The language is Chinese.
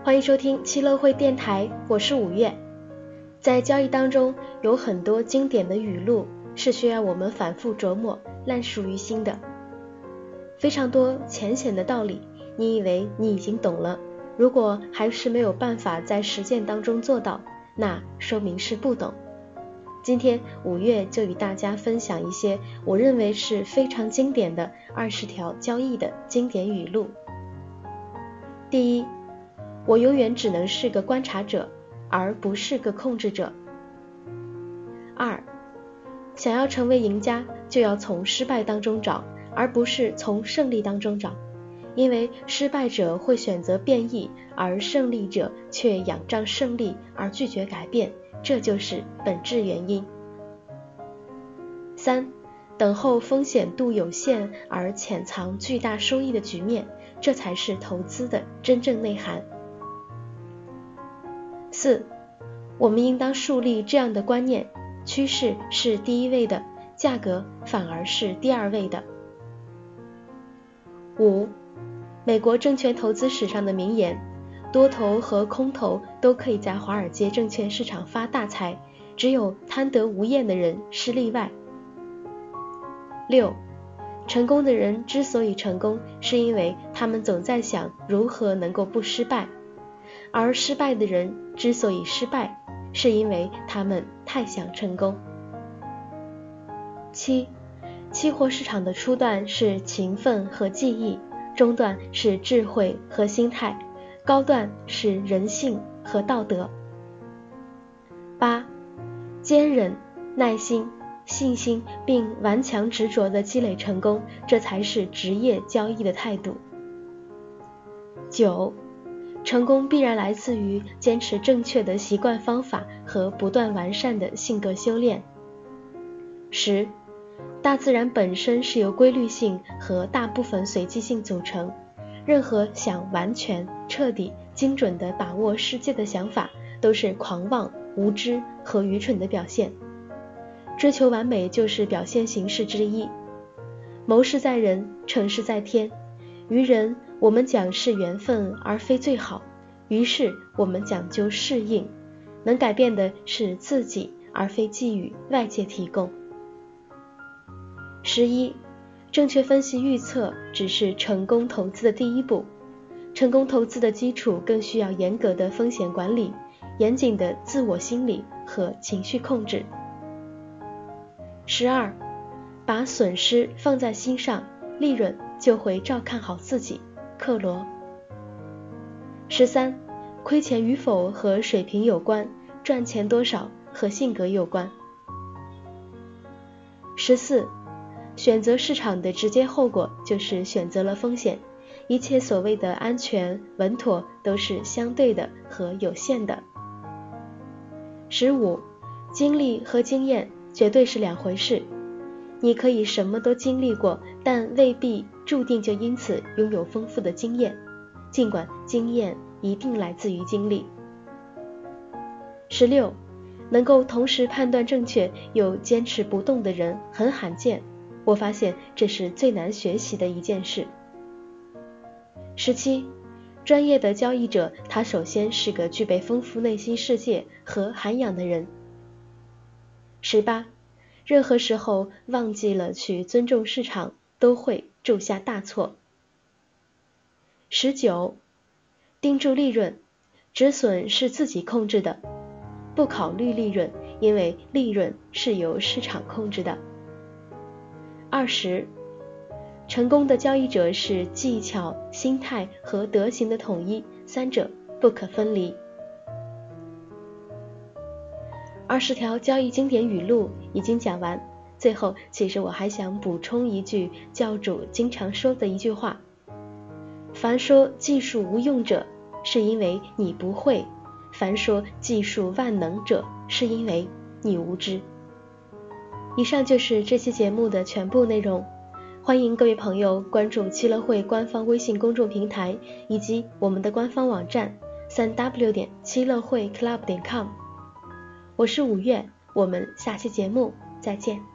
欢迎收听七乐会电台，我是五月。在交易当中，有很多经典的语录是需要我们反复琢磨、烂熟于心的。非常多浅显的道理，你以为你已经懂了，如果还是没有办法在实践当中做到，那说明是不懂。今天五月就与大家分享一些我认为是非常经典的20条交易的经典语录。第一，我永远只能是个观察者，而不是个控制者。2，想要成为赢家，就要从失败当中找，而不是从胜利当中找，因为失败者会选择变异，而胜利者却仰仗胜利而拒绝改变，这就是本质原因。3，等候风险度有限而潜藏巨大收益的局面，这才是投资的真正内涵。4，我们应当树立这样的观念，趋势是第一位的，价格反而是第二位的。5，美国证券投资史上的名言，多头和空头都可以在华尔街证券市场发大财，只有贪得无厌的人是例外。6，成功的人之所以成功，是因为他们总在想如何能够不失败，而失败的人之所以失败，是因为他们太想成功。7，期货市场的初段是勤奋和技艺，中段是智慧和心态，高段是人性和道德。8，坚忍、耐心、信心并顽强执着地积累成功，这才是职业交易的态度。9，成功必然来自于坚持正确的习惯方法和不断完善的性格修炼。10，大自然本身是由规律性和大部分随机性组成，任何想完全、彻底、精准地把握世界的想法，都是狂妄、无知和愚蠢的表现。追求完美就是表现形式之一。谋事在人，成事在天。于人，我们讲是缘分而非最好，于是我们讲究适应，能改变的是自己，而非寄予外界提供。11，正确分析预测只是成功投资的第一步，成功投资的基础更需要严格的风险管理，严谨的自我心理和情绪控制。12，把损失放在心上，利润就会照看好自己，克罗。13，亏钱与否和水平有关，赚钱多少和性格有关。14，选择市场的直接后果就是选择了风险，一切所谓的安全、稳妥都是相对的和有限的。15，经历和经验绝对是两回事，你可以什么都经历过，但未必注定就因此拥有丰富的经验，尽管经验一定来自于经历。16，能够同时判断正确又坚持不动的人很罕见，我发现这是最难学习的一件事。17，专业的交易者，他首先是个具备丰富内心世界和涵养的人。18，任何时候忘记了去尊重市场，都会铸下大错。19，盯住利润，止损是自己控制的，不考虑利润，因为利润是由市场控制的。20，成功的交易者是技巧、心态和德行的统一，三者不可分离。20条交易经典语录已经讲完，最后其实我还想补充一句教主经常说的一句话：凡说技术无用者，是因为你不会；凡说技术万能者，是因为你无知。以上就是这期节目的全部内容，欢迎各位朋友关注七乐会官方微信公众平台以及我们的官方网站3w.七乐会club.com。我是五月，我们下期节目再见。